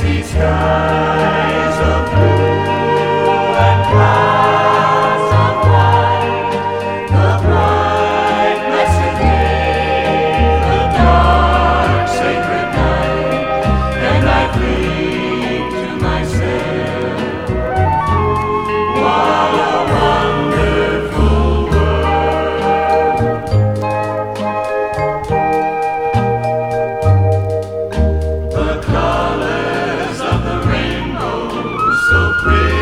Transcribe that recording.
see skies of blue and clouds of white, the bright blessed day, the dark sacred night, and I think to myself, what a wonderful world. The colors of the rainbow so pretty